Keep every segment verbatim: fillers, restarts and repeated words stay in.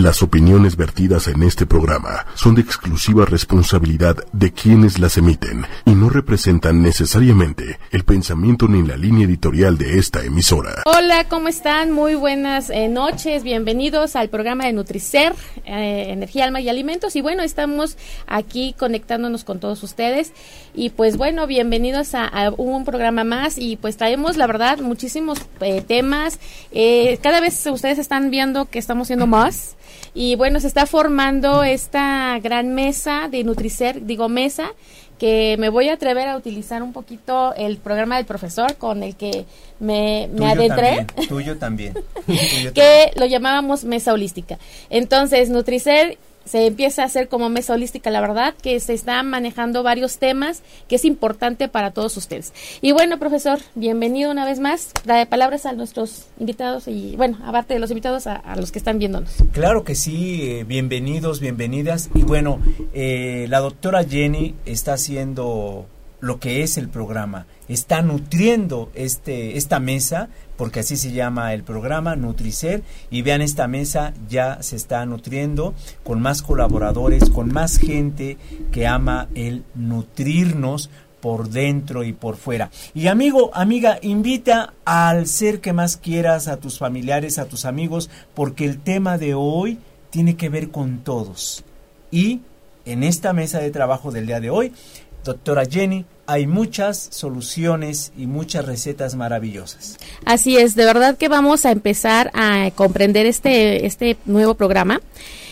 Las opiniones vertidas en este programa son de exclusiva responsabilidad de quienes las emiten y no representan necesariamente el pensamiento ni la línea editorial de esta emisora. Hola, ¿cómo están? Muy buenas eh, noches, bienvenidos al programa de Nutricer, eh, Energía, Alma y Alimentos. Y bueno, estamos aquí conectándonos con todos ustedes y pues bueno, bienvenidos a, a un programa más y pues traemos la verdad muchísimos eh, temas. Eh, cada vez ustedes están viendo que estamos haciendo más. Y bueno, se está formando esta gran mesa de Nutricer, digo mesa, que me voy a atrever a utilizar un poquito el programa del profesor con el que me, me adentré. También, tuyo también. Tuyo que también. Lo llamábamos mesa holística. Entonces, Nutricer se empieza a hacer como mesa holística, la verdad, que se están manejando varios temas que es importante para todos ustedes. Y bueno, profesor, bienvenido una vez más. Da palabras a nuestros invitados y, bueno, aparte de los invitados, a, a los que están viéndonos. Claro que sí, eh, bienvenidos, bienvenidas. Y bueno, eh, la doctora Jenny está haciendo lo que es el programa, está nutriendo este esta mesa, porque así se llama el programa, Nutricer, y vean, esta mesa ya se está nutriendo con más colaboradores, con más gente que ama el nutrirnos por dentro y por fuera. Y amigo, amiga, invita al ser que más quieras, a tus familiares, a tus amigos, porque el tema de hoy tiene que ver con todos. Y en esta mesa de trabajo del día de hoy, doctora Jenny, hay muchas soluciones y muchas recetas maravillosas. Así es, de verdad que vamos a empezar a comprender este, este nuevo programa.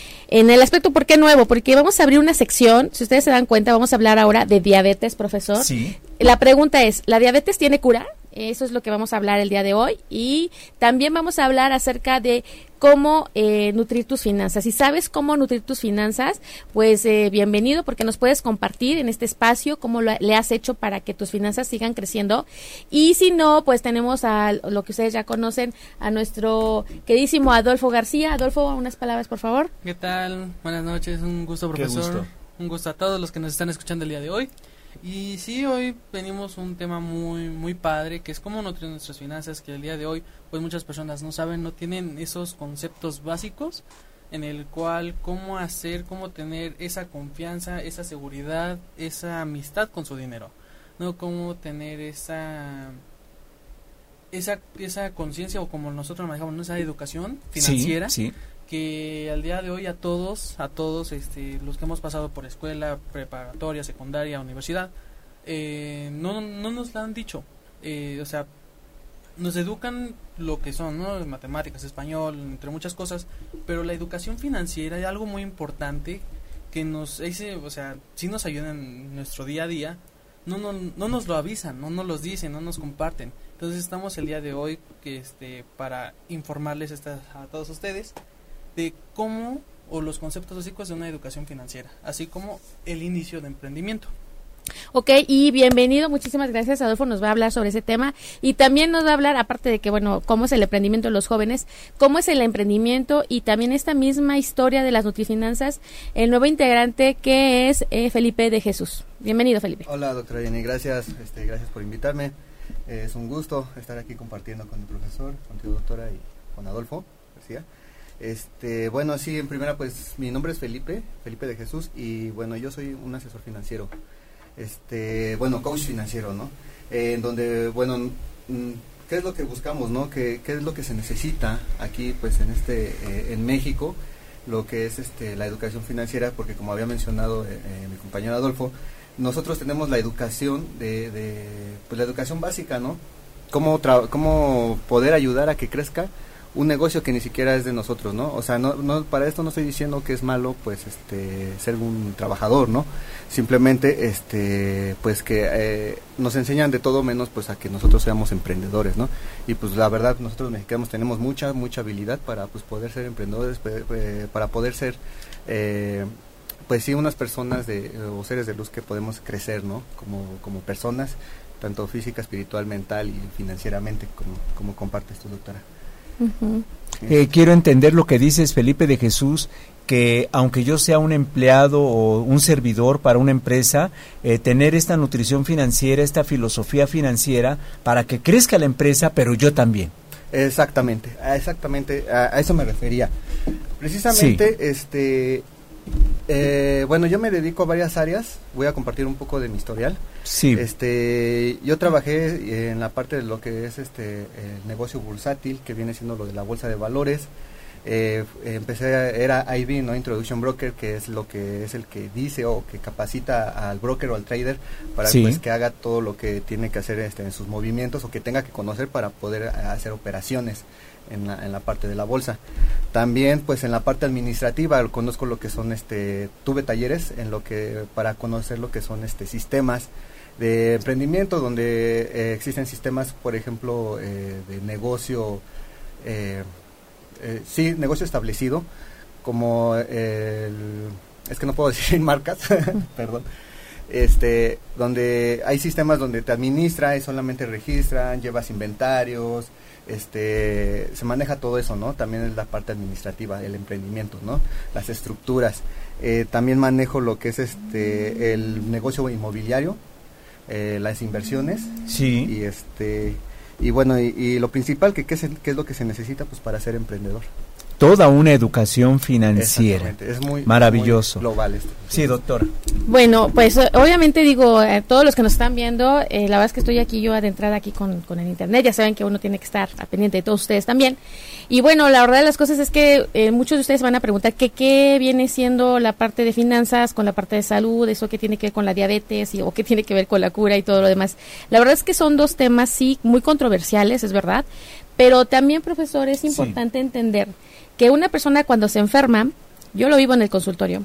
En el aspecto, ¿por qué nuevo? Porque vamos a abrir una sección, si ustedes se dan cuenta, vamos a hablar ahora de diabetes, profesor. Sí. La pregunta es, ¿la diabetes tiene cura? Eso es lo que vamos a hablar el día de hoy. Y también vamos a hablar acerca de cómo eh, nutrir tus finanzas. Si sabes cómo nutrir tus finanzas, pues eh, bienvenido, porque nos puedes compartir en este espacio cómo lo, le has hecho para que tus finanzas sigan creciendo. Y si no, pues tenemos a lo que ustedes ya conocen, a nuestro queridísimo Adolfo García. Adolfo, unas palabras, por favor. ¿Qué tal? Buenas noches, un gusto, profesor. Qué gusto. Un gusto a todos los que nos están escuchando el día de hoy. Y sí, hoy venimos un tema muy muy padre, que es cómo nutrir nuestras finanzas, que el día de hoy pues muchas personas no saben, no tienen esos conceptos básicos en el cual cómo hacer, cómo tener esa confianza, esa seguridad, esa amistad con su dinero, no cómo tener esa esa esa conciencia o como nosotros manejamos, ¿no? Esa educación financiera. Sí, sí. Que al día de hoy a todos, a todos este, los que hemos pasado por escuela, preparatoria, secundaria, universidad, eh, no, no nos la han dicho. Eh, o sea, nos educan lo que son, ¿no? Matemáticas, español, entre muchas cosas, pero la educación financiera es algo muy importante que nos, ese, o sea, sí nos ayuda en nuestro día a día. No, no, no nos lo avisan, no nos lo dicen, no nos comparten. Entonces estamos el día de hoy que este para informarles esta, a todos ustedes de cómo o los conceptos básicos de una educación financiera, así como el inicio de emprendimiento. Ok, y bienvenido, muchísimas gracias. Adolfo nos va a hablar sobre ese tema y también nos va a hablar, aparte de que, bueno, cómo es el emprendimiento de los jóvenes, cómo es el emprendimiento y también esta misma historia de las nutrifinanzas, el nuevo integrante que es eh, Felipe de Jesús. Bienvenido, Felipe. Hola, doctora Jenny, gracias, este, gracias por invitarme. Eh, es un gusto estar aquí compartiendo con el profesor, contigo, doctora, y con Adolfo García. Este, bueno, sí, en primera, pues, mi nombre es Felipe, Felipe de Jesús, y bueno, yo soy un asesor financiero, este, bueno, coach financiero, ¿no? Eh, en donde, bueno, mm, ¿qué es lo que buscamos, no? ¿Qué, qué es lo que se necesita aquí, pues, en este, eh, en México, lo que es, este, la educación financiera? Porque como había mencionado eh, eh, mi compañero Adolfo, nosotros tenemos la educación de, de pues, la educación básica, ¿no? Cómo, tra- cómo poder ayudar a que crezca un negocio que ni siquiera es de nosotros, ¿no? O sea, no, no, para esto no estoy diciendo que es malo, pues, este, ser un trabajador, ¿no? Simplemente, este, pues, que eh, nos enseñan de todo menos, pues, a que nosotros seamos emprendedores, ¿no? Y, pues, la verdad, nosotros mexicanos tenemos mucha, mucha habilidad para, pues, poder ser emprendedores, eh, para poder ser, eh, pues, sí, unas personas de, o seres de luz que podemos crecer, ¿no? Como, como personas, tanto física, espiritual, mental y financieramente, como, como compartes tu doctora. Uh-huh. Eh, quiero entender lo que dices, Felipe de Jesús, que aunque yo sea un empleado o un servidor para una empresa, eh, tener esta nutrición financiera, esta filosofía financiera para que crezca la empresa, pero yo también. Exactamente, exactamente, a, a eso me refería. Precisamente, Sí. este, eh, bueno, yo me dedico a varias áreas. Voy a compartir un poco de mi historial. Sí. Este, yo trabajé en la parte de lo que es este el negocio bursátil, que viene siendo lo de la bolsa de valores. Eh, empecé, era I B, ¿no? Introduction Broker, que es lo que es el que dice o que capacita al broker o al trader para Sí. pues, que haga todo lo que tiene que hacer este, en sus movimientos o que tenga que conocer para poder hacer operaciones en la, en la parte de la bolsa. También pues en la parte administrativa conozco lo que son, este, tuve talleres en lo que para conocer lo que son este sistemas de emprendimiento, donde eh, existen sistemas, por ejemplo, eh, de negocio, eh, eh, sí, negocio establecido, como el, es que no puedo decir marcas, perdón, este, donde hay sistemas donde te administra y solamente registran, llevas inventarios, este, se maneja todo eso, ¿no? También es la parte administrativa, el emprendimiento, ¿no? Las estructuras. Eh, también manejo lo que es este, el negocio inmobiliario, eh, las inversiones. Sí. Y este, y bueno, y, y lo principal, que qué es, qué es lo que se necesita, pues, para ser emprendedor. Toda una educación financiera. Exactamente, es muy maravilloso. muy global esto. Sí, doctora. Bueno, pues obviamente digo, eh, todos los que nos están viendo, eh, la verdad es que estoy aquí yo adentrada aquí con, con el internet, ya saben que uno tiene que estar al pendiente de todos ustedes también. Y bueno, la verdad de las cosas es que eh, muchos de ustedes van a preguntar que qué viene siendo la parte de finanzas con la parte de salud, eso que tiene que ver con la diabetes y, o qué tiene que ver con la cura y todo lo demás. La verdad es que son dos temas, sí, muy controversiales, es verdad, pero también, profesor, es importante sí. entender que una persona cuando se enferma, yo lo vivo en el consultorio,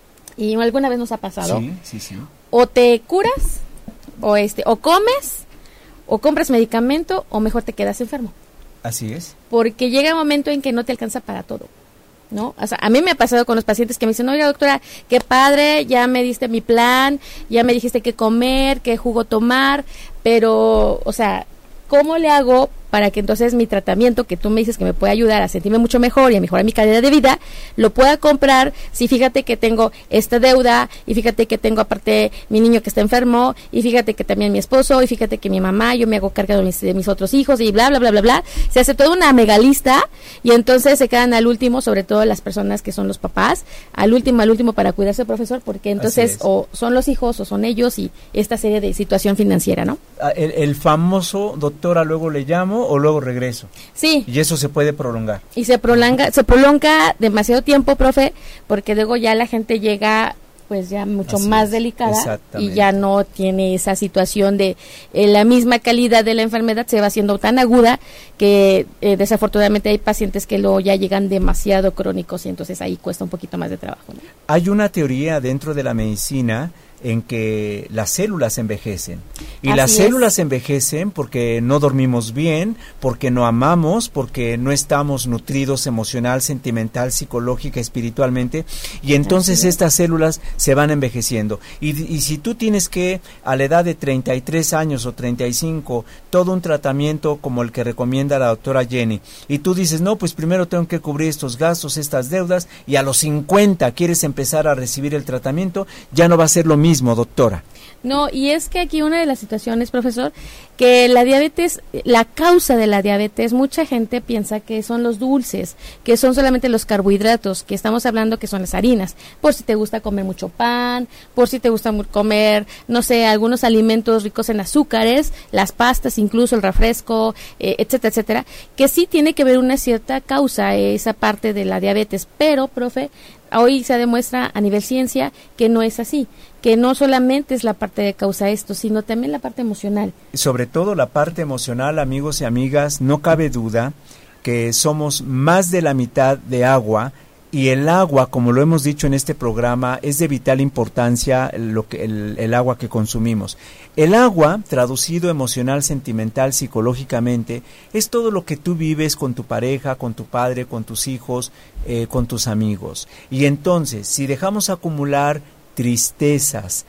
y alguna vez nos ha pasado, sí, sí, sí. o te curas, o este, o comes, o compras medicamento, o mejor te quedas enfermo. Así es. Porque llega un momento en que no te alcanza para todo, ¿no? O sea, a mí me ha pasado con los pacientes que me dicen, oiga, doctora, qué padre, ya me diste mi plan, ya me dijiste qué comer, qué jugo tomar, pero, o sea, ¿cómo le hago para que entonces mi tratamiento, que tú me dices que me puede ayudar a sentirme mucho mejor y a mejorar mi calidad de vida, lo pueda comprar? Si fíjate que tengo esta deuda, y fíjate que tengo aparte mi niño que está enfermo, y fíjate que también mi esposo, y fíjate que mi mamá, yo me hago cargo de mis, de mis otros hijos, y bla, bla, bla, bla, bla. Se hace toda una megalista, y entonces se quedan al último, sobre todo las personas que son los papás, al último, al último para cuidarse, profesor, porque entonces o son los hijos o son ellos, y esta serie de situación financiera, ¿no? El, el famoso, doctora, luego le llamo o luego regreso. Sí. Y eso se puede prolongar. Y se prolonga, se prolonga demasiado tiempo, profe, porque luego ya la gente llega pues ya mucho Así más es. delicada y ya no tiene esa situación de eh, la misma calidad de la enfermedad se va haciendo tan aguda que eh, desafortunadamente hay pacientes que luego ya llegan demasiado crónicos y entonces ahí cuesta un poquito más de trabajo, ¿no? Hay una teoría dentro de la medicina en que las células envejecen y Así las células es. envejecen porque no dormimos bien, porque no amamos, porque no estamos nutridos emocional, sentimental, psicológica, espiritualmente, y entonces estas células se van envejeciendo y, y si tú tienes que a la edad de treinta y tres años o treinta y cinco todo un tratamiento como el que recomienda la doctora Jenny y tú dices, no, pues primero tengo que cubrir estos gastos, estas deudas, y a los cincuenta quieres empezar a recibir el tratamiento, ya no va a ser lo mismo mismo, doctora. No, y es que aquí una de las situaciones, profesor, que la diabetes, la causa de la diabetes, mucha gente piensa que son los dulces, que son solamente los carbohidratos, que estamos hablando que son las harinas, por si te gusta comer mucho pan, por si te gusta comer, no sé, algunos alimentos ricos en azúcares, las pastas, incluso el refresco, eh, etcétera, etcétera, que sí tiene que ver una cierta causa eh, esa parte de la diabetes, pero, profe, hoy se demuestra a nivel ciencia que no es así, que no solamente es la parte de causa esto, sino también la parte emocional. Sobre todo la parte emocional, amigos y amigas, no cabe duda que somos más de la mitad de agua, y el agua, como lo hemos dicho en este programa, es de vital importancia lo que, el, el agua que consumimos. El agua, traducido emocional, sentimental, psicológicamente, es todo lo que tú vives con tu pareja, con tu padre, con tus hijos, eh, con tus amigos. Y entonces, si dejamos acumular tristezas,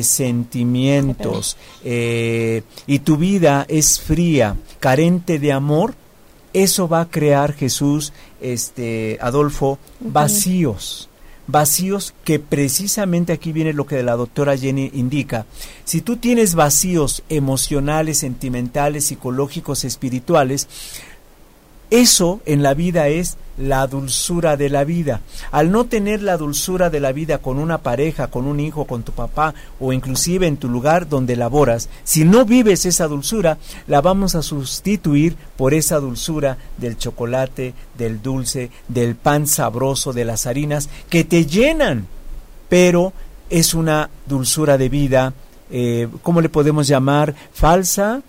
resentimientos, eh, y tu vida es fría, carente de amor, eso va a crear, Jesús, este, Adolfo, vacíos, vacíos que precisamente aquí viene lo que la doctora Jenny indica. Si tú tienes vacíos emocionales, sentimentales, psicológicos, espirituales, Eso en la vida es la dulzura de la vida. Al no tener la dulzura de la vida con una pareja, con un hijo, con tu papá o inclusive en tu lugar donde laboras, si no vives esa dulzura, la vamos a sustituir por esa dulzura del chocolate, del dulce, del pan sabroso, de las harinas que te llenan, pero es una dulzura de vida, eh, ¿cómo le podemos llamar? ¿Falsa?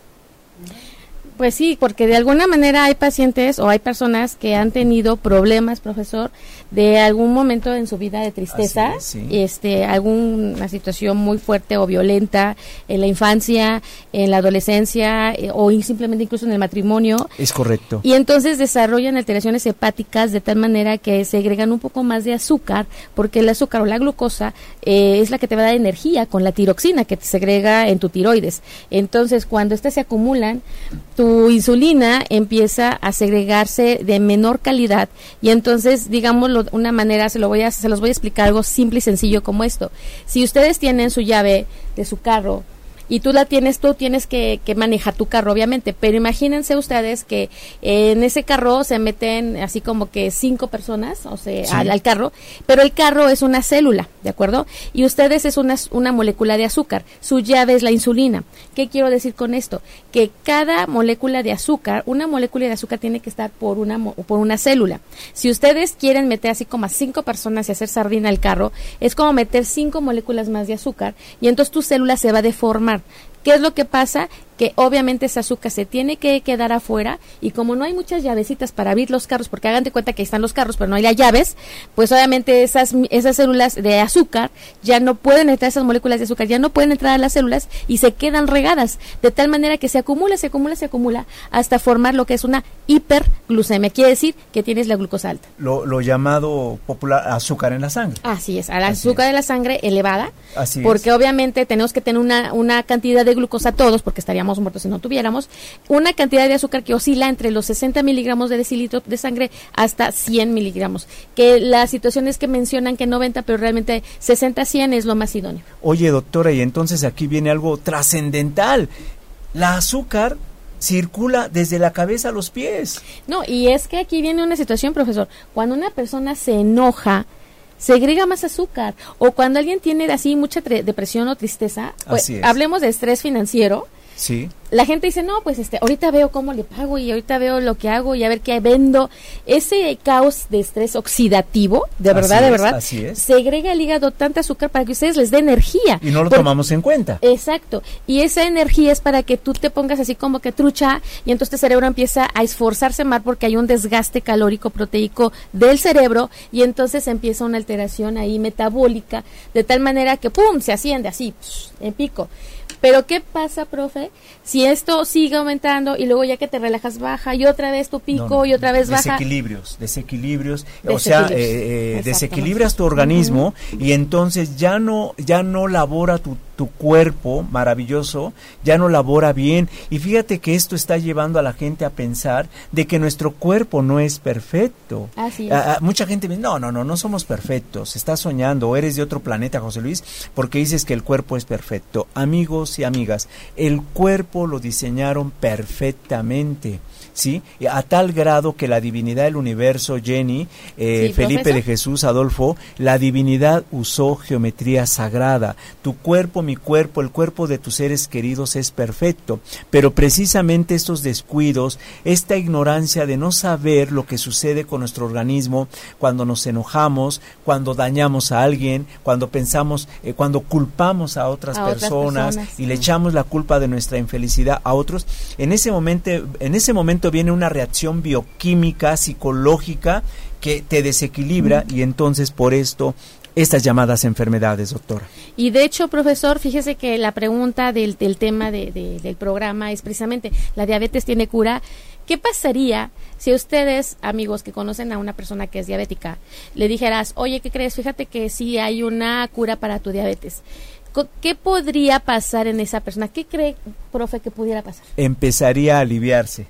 Pues sí, porque de alguna manera hay pacientes o hay personas que han tenido problemas, profesor, de algún momento en su vida de tristeza, es, sí. este, alguna situación muy fuerte o violenta en la infancia, en la adolescencia eh, o simplemente incluso en el matrimonio. Es correcto. Y entonces desarrollan alteraciones hepáticas de tal manera que segregan un poco más de azúcar, porque el azúcar o la glucosa eh, es la que te va a dar energía con la tiroxina que te segrega en tu tiroides. Entonces, cuando estas se acumulan, tu insulina empieza a segregarse de menor calidad y entonces, digámoslo de una manera, se lo voy a, se los voy a explicar algo simple y sencillo como esto. Si ustedes tienen su llave de su carro y tú la tienes, tú tienes que, que manejar tu carro, obviamente, pero imagínense ustedes que eh, en ese carro se meten así como que cinco personas, o sea, sí. al, al carro, pero el carro es una célula, ¿de acuerdo? Y ustedes es una, una molécula de azúcar, su llave es la insulina. ¿Qué quiero decir con esto? Que cada molécula de azúcar, una molécula de azúcar tiene que estar por una, por una célula. Si ustedes quieren meter así como a cinco personas y hacer sardina al carro, es como meter cinco moléculas más de azúcar y entonces tu célula se va a deformar. ¿Qué es lo que pasa? Que obviamente ese azúcar se tiene que quedar afuera y como no hay muchas llavecitas para abrir los carros, porque hagan de cuenta que ahí están los carros, pero no hay las llaves, pues obviamente esas esas células de azúcar ya no pueden entrar, esas moléculas de azúcar ya no pueden entrar a las células y se quedan regadas, de tal manera que se acumula, se acumula, se acumula, hasta formar lo que es una hiperglucemia, quiere decir que tienes la glucosa alta. Lo, lo llamado popular azúcar en la sangre. Así es, al Así azúcar es. de la sangre elevada, Así porque es. obviamente tenemos que tener una, una cantidad de glucosa todos, porque estaríamos muertos si no tuviéramos, una cantidad de azúcar que oscila entre los sesenta miligramos de decilitro de sangre hasta cien miligramos, que las situaciones que mencionan que noventa, pero realmente sesenta a cien es lo más idóneo. Oye, doctora, y entonces aquí viene algo trascendental. La azúcar circula desde la cabeza a los pies. No, y es que aquí viene una situación, profesor, cuando una persona se enoja, segrega más azúcar, o cuando alguien tiene así mucha tre- depresión o tristeza, pues Así es. hablemos de estrés financiero. Sí. La gente dice, no, pues este, ahorita veo cómo le pago y ahorita veo lo que hago y a ver qué vendo. Ese caos de estrés oxidativo, de verdad, Así de es, verdad, así es. segrega al hígado tanta azúcar para que ustedes les dé energía. Y no lo Por- tomamos en cuenta. Exacto. Y esa energía es para que tú te pongas así como que trucha y entonces tu cerebro empieza a esforzarse más porque hay un desgaste calórico proteico del cerebro y entonces empieza una alteración ahí metabólica de tal manera que ¡pum! Se asciende así, psh, en pico. Pero ¿qué pasa, profe? Si esto sigue aumentando y luego ya que te relajas baja y otra vez tu pico No, no, y otra vez baja. Desequilibrios, desequilibrios, o sea, Desequilibrios. eh, eh, Exactamente. desequilibras tu organismo y entonces ya no, ya no labora tu, tu cuerpo maravilloso, ya no labora bien. Y fíjate que esto está llevando a la gente a pensar de que nuestro cuerpo no es perfecto. Así es. A- a- mucha gente dice, no, no, no, no somos perfectos, estás soñando, o eres de otro planeta, José Luis, porque dices que el cuerpo es perfecto. Amigos y amigas, el cuerpo lo diseñaron perfectamente, ¿sí? A tal grado que la divinidad del universo, Jenny, eh, Sí, Felipe profesor. de Jesús, Adolfo, la divinidad usó geometría sagrada. Tu cuerpo, mi cuerpo, el cuerpo de tus seres queridos es perfecto, pero precisamente estos descuidos, esta ignorancia de no saber lo que sucede con nuestro organismo cuando nos enojamos, cuando dañamos a alguien, cuando pensamos, eh, cuando culpamos a otras A otras personas, personas. y le echamos la culpa de nuestra infelicidad a otros, en ese momento, en ese momento viene una reacción bioquímica, psicológica, que te desequilibra y entonces por esto estas llamadas enfermedades, doctora. Y de hecho, profesor, fíjese que la pregunta del, del tema de, de- del programa es precisamente, ¿la diabetes tiene cura? ¿Qué pasaría si ustedes, amigos que conocen a una persona que es diabética, le dijeras, oye, ¿qué crees? Fíjate que sí hay una cura para tu diabetes. Co- ¿Qué podría pasar en esa persona? ¿Qué cree, profe, que pudiera pasar? Empezaría a aliviarse.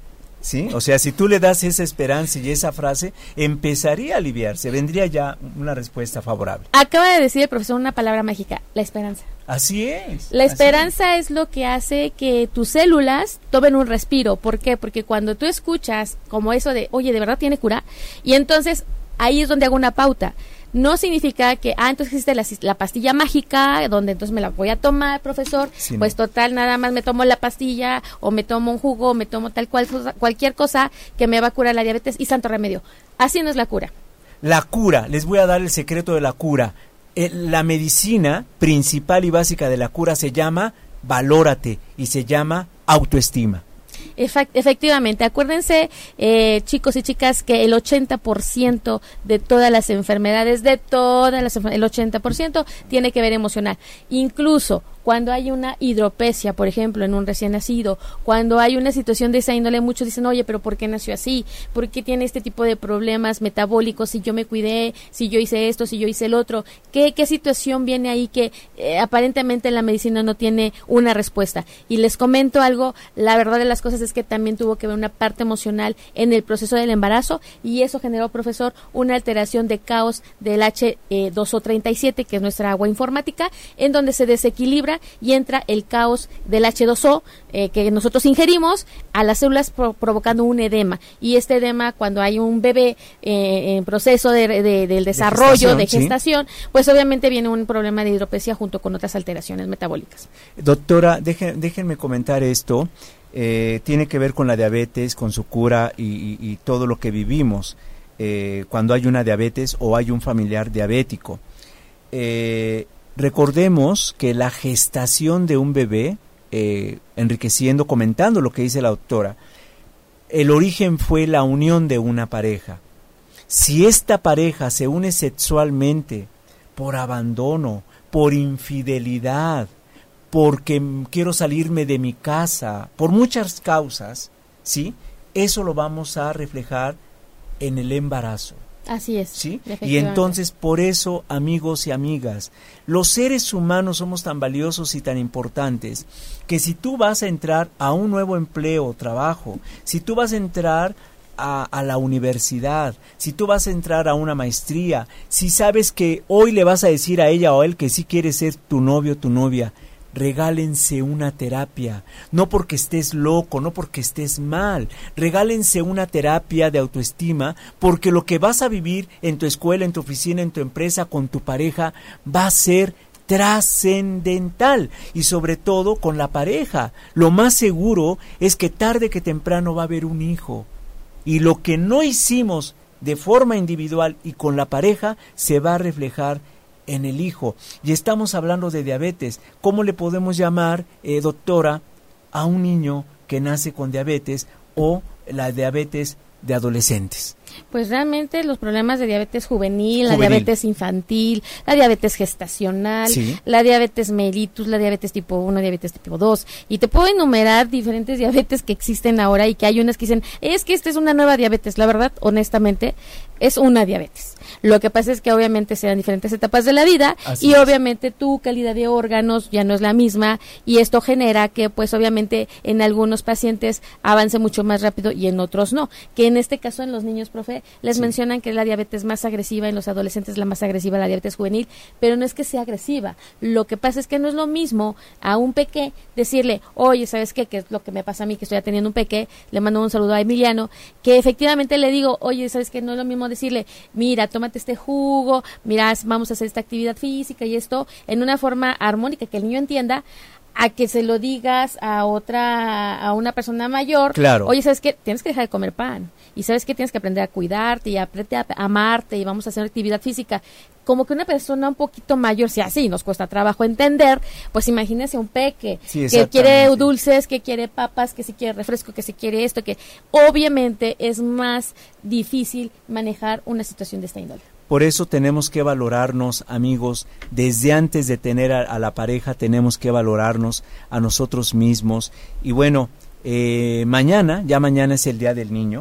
¿Sí? O sea, si tú le das esa esperanza y esa frase, empezaría a aliviarse, vendría ya una respuesta favorable. Acaba de decir el profesor una palabra mágica, la esperanza. Así es. La esperanza es. es lo que hace que tus células tomen un respiro. ¿Por qué? Porque cuando tú escuchas como eso de, oye, ¿de verdad tiene cura? Y entonces ahí es donde hago una pauta. No significa que, ah, entonces existe la, la pastilla mágica, donde entonces me la voy a tomar, profesor, sí, pues no. Total, nada más me tomo la pastilla, o me tomo un jugo, o me tomo tal cual, cualquier cosa que me va a curar la diabetes, y santo remedio. Así no es la cura. La cura, les voy a dar el secreto de la cura. Eh, la medicina principal y básica de la cura se llama valórate, y se llama autoestima. Efectivamente, acuérdense, eh, chicos y chicas, que el ochenta por ciento de todas las enfermedades, de todas las enfermedades, el ochenta por ciento tiene que ver emocional. Incluso cuando hay una hidropesia, por ejemplo, en un recién nacido, cuando hay una situación de esa índole, muchos dicen, oye, pero ¿por qué nació así? ¿Por qué tiene este tipo de problemas metabólicos? Si yo me cuidé, si yo hice esto, si yo hice el otro, ¿qué, qué situación viene ahí que eh, aparentemente la medicina no tiene una respuesta? Y les comento algo, la verdad de las cosas es que también tuvo que ver una parte emocional en el proceso del embarazo, y eso generó, profesor, una alteración de caos del H dos O treinta y siete, que es nuestra agua informática, en donde se desequilibra y entra el caos del H dos O eh, que nosotros ingerimos a las células pro- provocando un edema, y este edema, cuando hay un bebé eh, en proceso de, de, del desarrollo, de gestación, de gestación ¿sí? Pues obviamente viene un problema de hidropesia junto con otras alteraciones metabólicas. Doctora, deje, déjenme comentar esto, eh, tiene que ver con la diabetes, con su cura y, y, y todo lo que vivimos eh, cuando hay una diabetes o hay un familiar diabético. Eh, Recordemos que la gestación de un bebé, eh, enriqueciendo, comentando lo que dice la doctora, el origen fue la unión de una pareja. Si esta pareja se une sexualmente por abandono, por infidelidad, porque quiero salirme de mi casa, por muchas causas, ¿sí? Eso lo vamos a reflejar en el embarazo. Así es. ¿Sí? Y entonces, por eso, amigos y amigas, los seres humanos somos tan valiosos y tan importantes que si tú vas a entrar a un nuevo empleo o trabajo, si tú vas a entrar a, a la universidad, si tú vas a entrar a una maestría, si sabes que hoy le vas a decir a ella o a él que sí quieres ser tu novio o tu novia, regálense una terapia, no porque estés loco, no porque estés mal, regálense una terapia de autoestima, porque lo que vas a vivir en tu escuela, en tu oficina, en tu empresa, con tu pareja, va a ser trascendental, y sobre todo con la pareja. Lo más seguro es que tarde que temprano va a haber un hijo, y lo que no hicimos de forma individual y con la pareja se va a reflejar en el hijo. Y estamos hablando de diabetes. ¿Cómo le podemos llamar, eh, doctora, a un niño que nace con diabetes o la diabetes de adolescentes? Pues realmente los problemas de diabetes juvenil, juvenil. la diabetes infantil, la diabetes gestacional, sí. La diabetes mellitus, la diabetes tipo uno, diabetes tipo dos, y te puedo enumerar diferentes diabetes que existen ahora, y que hay unas que dicen, es que esta es una nueva diabetes. La verdad, honestamente, es una diabetes. Lo que pasa es que obviamente se dan diferentes etapas de la vida. Así y es. Obviamente tu calidad de órganos ya no es la misma, y esto genera que pues obviamente en algunos pacientes avance mucho más rápido y en otros no, que en este caso en los niños, profe, les sí. mencionan que la diabetes más agresiva en los adolescentes, la más agresiva, la diabetes juvenil, pero no es que sea agresiva. Lo que pasa es que no es lo mismo a un peque decirle, oye, ¿sabes qué? Que es lo que me pasa a mí, que estoy atendiendo un peque, le mando un saludo a Emiliano, que efectivamente le digo, oye, ¿sabes qué? No es lo mismo decirle, mira, tómate este jugo, mira, vamos a hacer esta actividad física y esto, en una forma armónica que el niño entienda, a que se lo digas a otra, a una persona mayor. Claro. Oye, ¿sabes qué? Tienes que dejar de comer pan. Y ¿sabes qué? Tienes que aprender a cuidarte y aprender a amarte, y vamos a hacer actividad física. Como que una persona un poquito mayor, si así nos cuesta trabajo entender, pues imagínese un peque sí, que quiere dulces, que quiere papas, que si quiere refresco, que si quiere esto, que obviamente es más difícil manejar una situación de esta índole. Por eso tenemos que valorarnos, amigos, desde antes de tener a, a la pareja tenemos que valorarnos a nosotros mismos. Y bueno, eh, mañana, ya mañana es el Día del Niño,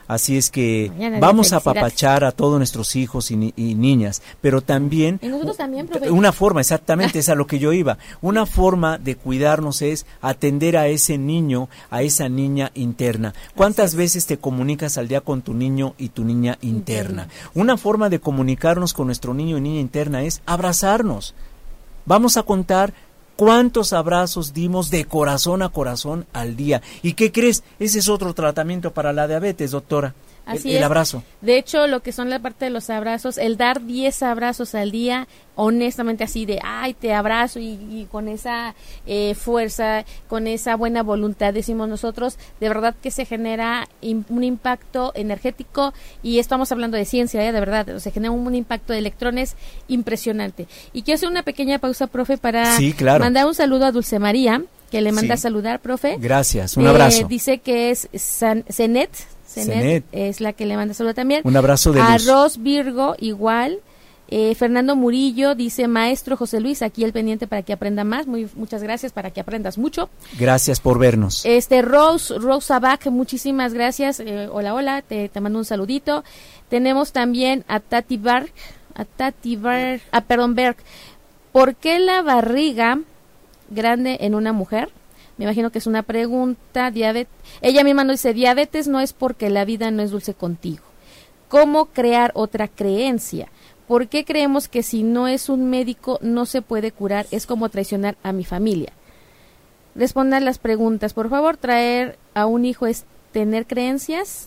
Así es que Mañana vamos a felicidades. apapachar a todos nuestros hijos y, ni- y niñas, pero también... Y nosotros también, profe. Una forma, exactamente, es a lo que yo iba. Una forma de cuidarnos es atender a ese niño, a esa niña interna. ¿Cuántas veces te comunicas al día con tu niño y tu niña interna? Una forma de comunicarnos con nuestro niño y niña interna es abrazarnos. Vamos a contar cuántos abrazos dimos de corazón a corazón al día. ¿Y qué crees? Ese es otro tratamiento para la diabetes, doctora. Así el, el es. abrazo. De hecho, lo que son la parte de los abrazos, el dar diez abrazos al día, honestamente así de, ay, te abrazo y, y con esa eh, fuerza, con esa buena voluntad, decimos nosotros, de verdad que se genera im- un impacto energético, y estamos hablando de ciencia, ¿eh? De verdad, se genera un, un impacto de electrones impresionante. Y quiero hacer una pequeña pausa, profe, para Sí, claro. mandar un saludo a Dulce María, que le manda Sí. a saludar, profe. Gracias, un Eh, abrazo. dice que es San- Zenet, Zenet, Zenet. es la que le manda saludo también. Un abrazo de luz. Arroz Virgo, igual. Eh, Fernando Murillo dice, maestro José Luis, aquí el pendiente para que aprenda más. Muy, muchas gracias, para que aprendas mucho. Gracias por vernos. Este Rose, Rose Abac, muchísimas gracias. Eh, hola, hola, te, te mando un saludito. Tenemos también a Tati Berg, a Tati Berg, a perdón, Berg. ¿Por qué la barriga grande en una mujer? Me imagino que es una pregunta. Diabetes. Ella misma nos dice, diabetes no es porque la vida no es dulce contigo. ¿Cómo crear otra creencia? ¿Por qué creemos que si no es un médico no se puede curar? Es como traicionar a mi familia. Respondan las preguntas. Por favor, traer a un hijo es tener creencias.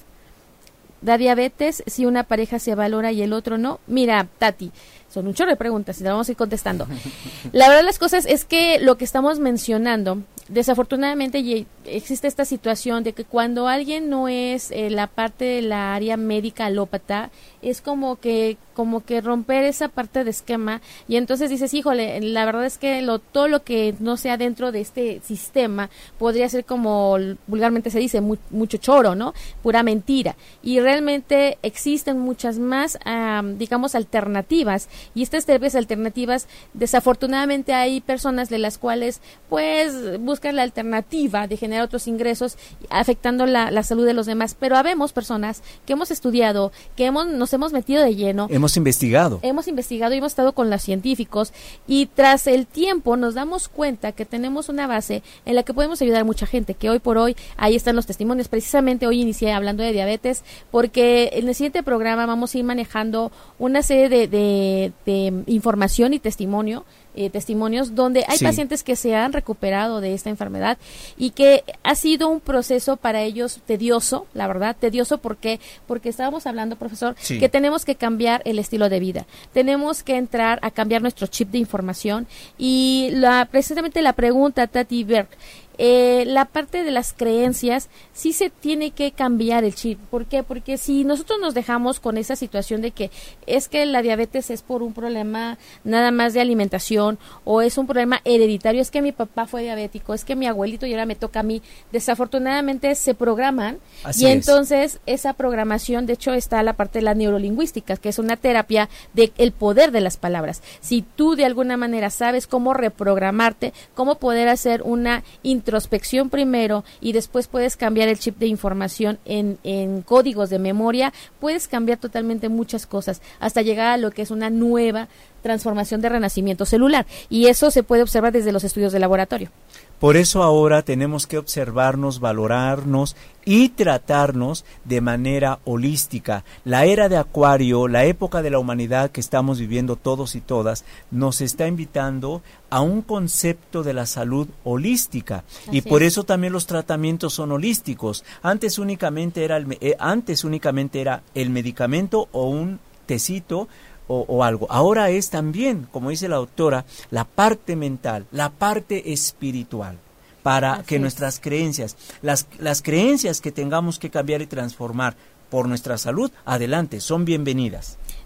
¿Da diabetes si una pareja se valora y el otro no? Mira, Tati, son un chorro de preguntas y las vamos a ir contestando. La verdad de las cosas es que lo que estamos mencionando, desafortunadamente y existe esta situación de que cuando alguien no es eh, la parte de la área médica alópata, es como que como que romper esa parte de esquema, y entonces dices, híjole, la verdad es que lo, todo lo que no sea dentro de este sistema podría ser, como vulgarmente se dice, mu mucho choro, ¿no? Pura mentira. Y realmente existen muchas más, um, digamos, alternativas, y estas terapias alternativas, desafortunadamente hay personas de las cuales pues buscan la alternativa de generar otros ingresos afectando la, la salud de los demás, pero habemos personas que hemos estudiado, que hemos nos hemos metido de lleno, Hemos investigado. hemos investigado y hemos estado con los científicos, y tras el tiempo nos damos cuenta que tenemos una base en la que podemos ayudar a mucha gente, que hoy por hoy, ahí están los testimonios. Precisamente hoy inicié hablando de diabetes, porque en el siguiente programa vamos a ir manejando una serie de, de, de información y testimonio, eh, testimonios donde hay Sí. pacientes que se han recuperado de esta enfermedad y que ha sido un proceso para ellos tedioso, la verdad, tedioso porque porque estábamos hablando, profesor, Sí. que tenemos que cambiar el estilo de vida, tenemos que entrar a cambiar nuestro chip de información, y la precisamente la pregunta, Tati Berg, eh, la parte de las creencias, sí se tiene que cambiar el chip. ¿Por qué? Porque si nosotros nos dejamos con esa situación de que es que la diabetes es por un problema nada más de alimentación, o es un problema hereditario, es que mi papá fue diabético, es que mi abuelito y ahora me toca a mí, desafortunadamente se programan. Así y es. entonces esa programación, de hecho está la parte de la neurolingüística, que es una terapia de el poder de las palabras. Si tú de alguna manera sabes cómo reprogramarte, cómo poder hacer una introspección primero y después puedes cambiar el chip de información en, en códigos de memoria, puedes cambiar totalmente muchas cosas hasta llegar a lo que es una nueva transformación de renacimiento celular, y eso se puede observar desde los estudios de laboratorio. Por eso ahora tenemos que observarnos, valorarnos y tratarnos de manera holística. La era de Acuario, la época de la humanidad que estamos viviendo todos y todas, nos está invitando a un concepto de la salud holística. Así y por es. eso también los tratamientos son holísticos. Antes únicamente era el, me- eh, antes únicamente era el medicamento o un tecito o, o algo. Ahora es también, como dice la doctora, la parte mental, la parte espiritual, para Así que es. nuestras creencias, las, las creencias que tengamos que cambiar y transformar por nuestra salud, adelante, son bienvenidas.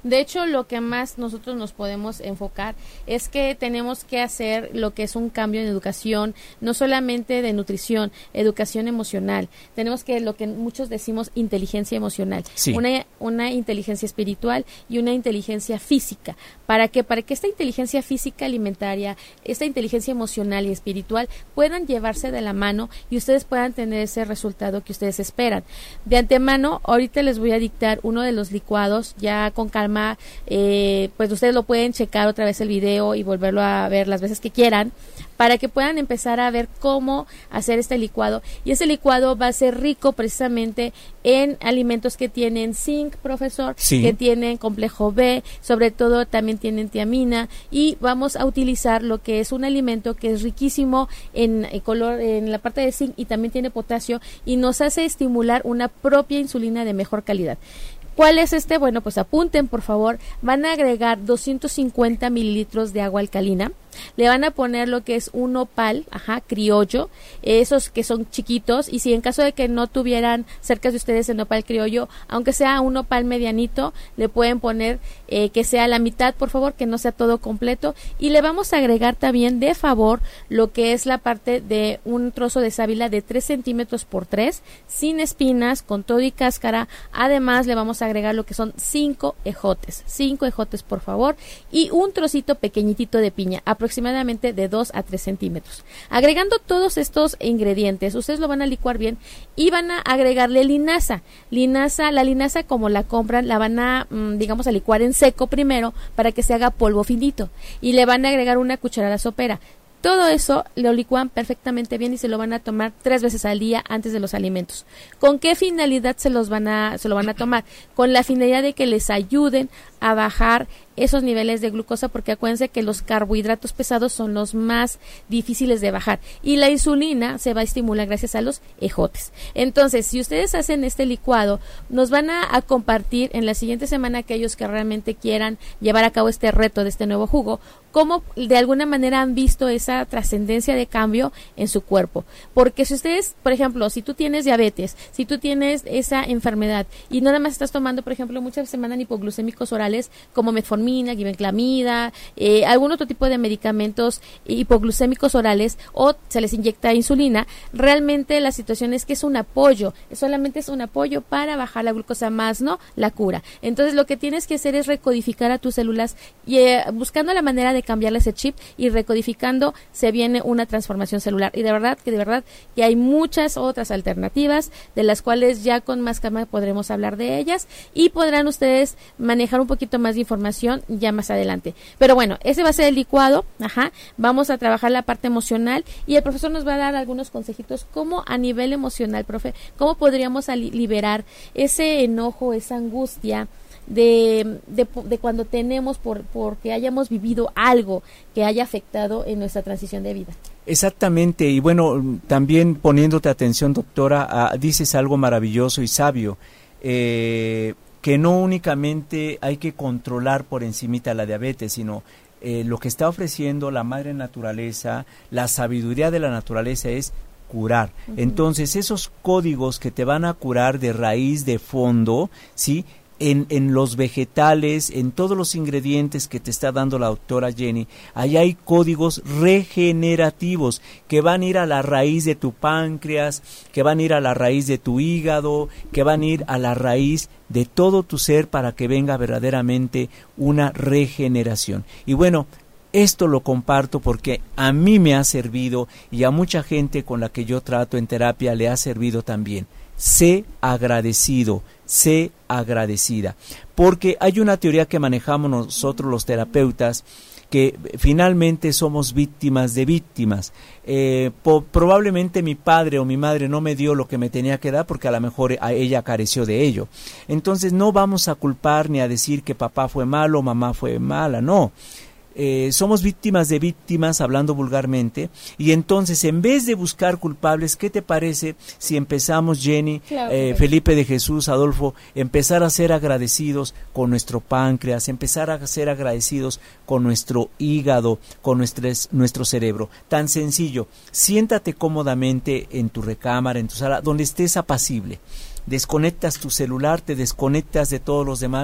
De hecho, lo que más nosotros nos podemos enfocar es que tenemos que hacer lo que es un cambio en educación, no solamente de nutrición, educación emocional. Tenemos que, lo que muchos decimos, inteligencia emocional, sí. una, una inteligencia espiritual y una inteligencia física. ¿Para qué? Para que esta inteligencia física alimentaria, esta inteligencia emocional y espiritual puedan llevarse de la mano y ustedes puedan tener ese resultado que ustedes esperan. De antemano, ahorita les voy a dictar uno de los licuados, ya con calma, eh, pues ustedes lo pueden checar otra vez el video y volverlo a ver las veces que quieran, para que puedan empezar a ver cómo hacer este licuado. Y ese licuado va a ser rico precisamente en alimentos que tienen zinc, profesor, sí. que tienen complejo B, sobre todo también tienen tiamina, y vamos a utilizar lo que es un alimento que es riquísimo en, en color, en la parte de zinc, y también tiene potasio, y nos hace estimular una propia insulina de mejor calidad. ¿Cuál es este? Bueno, pues apunten, por favor. Van a agregar doscientos cincuenta mililitros de agua alcalina. Le van a poner lo que es un nopal, ajá, criollo, esos que son chiquitos, y si en caso de que no tuvieran cerca de ustedes el nopal criollo, aunque sea un nopal medianito, le pueden poner eh, que sea la mitad, por favor, que no sea todo completo, y le vamos a agregar también de favor lo que es la parte de un trozo de sábila de tres centímetros por tres, sin espinas, con todo y cáscara. Además le vamos a agregar lo que son cinco ejotes, cinco ejotes, por favor, y un trocito pequeñitito de piña, aproximadamente de dos a tres centímetros. Agregando todos estos ingredientes, ustedes lo van a licuar bien y van a agregarle linaza. Linaza, la linaza como la compran, la van a, mmm, digamos, a licuar en seco primero para que se haga polvo finito, y le van a agregar una cucharada sopera. Todo eso lo licuan perfectamente bien y se lo van a tomar tres veces al día antes de los alimentos. ¿Con qué finalidad se los van a, se lo van a tomar? Con la finalidad de que les ayuden a bajar esos niveles de glucosa, porque acuérdense que los carbohidratos pesados son los más difíciles de bajar, y la insulina se va a estimular gracias a los ejotes. Entonces, si ustedes hacen este licuado, nos van a, a compartir en la siguiente semana aquellos que realmente quieran llevar a cabo este reto de este nuevo jugo, cómo de alguna manera han visto esa trascendencia de cambio en su cuerpo. Porque si ustedes, por ejemplo, si tú tienes diabetes, si tú tienes esa enfermedad y no nada más estás tomando, por ejemplo, muchas veces se mandan hipoglucémicos orales como metformina, glibenclamida, eh, algún otro tipo de medicamentos hipoglucémicos orales, o se les inyecta insulina, realmente la situación es que es un apoyo, solamente es un apoyo para bajar la glucosa, más no la cura. Entonces lo que tienes que hacer es recodificar a tus células y eh, buscando la manera de cambiarle ese chip, y recodificando se viene una transformación celular. Y de verdad que de verdad que hay muchas otras alternativas de las cuales ya con más calma podremos hablar de ellas, y podrán ustedes manejar un poquito más de información ya más adelante. Pero bueno, ese va a ser el licuado, ajá. Vamos a trabajar la parte emocional y el profesor nos va a dar algunos consejitos cómo a nivel emocional, profe, cómo podríamos liberar ese enojo, esa angustia De, de, de cuando tenemos por porque hayamos vivido algo que haya afectado en nuestra transición de vida. Exactamente, y bueno, también poniéndote atención, doctora, uh, dices algo maravilloso y sabio, eh, que no únicamente hay que controlar por encimita la diabetes, sino eh, lo que está ofreciendo la madre naturaleza, la sabiduría de la naturaleza es curar. Uh-huh. Entonces, esos códigos que te van a curar de raíz, de fondo, ¿sí?, En, en los vegetales, en todos los ingredientes que te está dando la doctora Jenny, ahí hay códigos regenerativos que van a ir a la raíz de tu páncreas, que van a ir a la raíz de tu hígado, que van a ir a la raíz de todo tu ser para que venga verdaderamente una regeneración. Y bueno, esto lo comparto porque a mí me ha servido y a mucha gente con la que yo trato en terapia le ha servido también. Sé agradecido, sé agradecida, porque hay una teoría que manejamos nosotros los terapeutas, que finalmente somos víctimas de víctimas. Eh, po- probablemente mi padre o mi madre no me dio lo que me tenía que dar porque a lo mejor a ella careció de ello. Entonces no vamos a culpar ni a decir que papá fue malo, mamá fue mala, no. Eh, somos víctimas de víctimas, hablando vulgarmente, y entonces en vez de buscar culpables, ¿qué te parece si empezamos, Jenny, claro, eh, claro. Felipe de Jesús, Adolfo, empezar a ser agradecidos con nuestro páncreas, empezar a ser agradecidos con nuestro hígado, con nuestro, nuestro cerebro? Tan sencillo, siéntate cómodamente en tu recámara, en tu sala, donde estés apacible. Desconectas tu celular, te desconectas de todos los demás,